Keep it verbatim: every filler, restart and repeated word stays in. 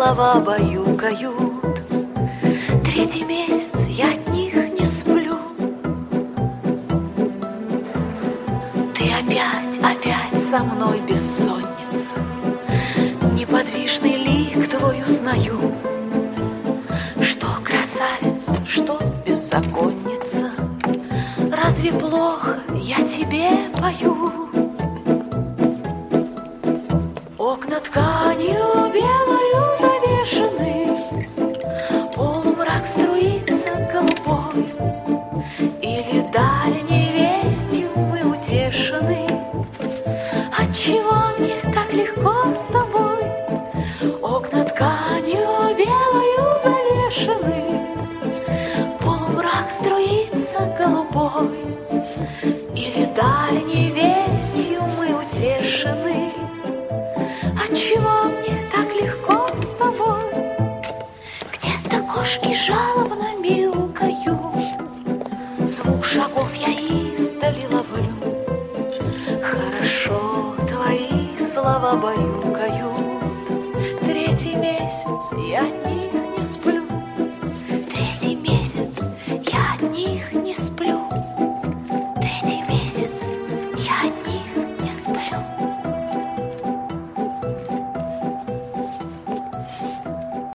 слова баюкают. Третий месяц я от них не сплю. Ты опять, опять со мной бессонница. Неподвижный лик твой узнаю. Что красавица, что беззаконница. Разве плохо я тебе пою? Окна тканью белою завешены, полумрак струится голубой. Или дальней вестью мы утешены. Отчего мне так легко с тобой? Окна тканью белою завешены, полумрак струится голубой. Или дальней вестью мы утешены. Отчего мне так легко с тобой? Где-то кошки жалобно мяукают, звук шагов я издали ловлю. Хорошо твои слова баюкают. Третий месяц я не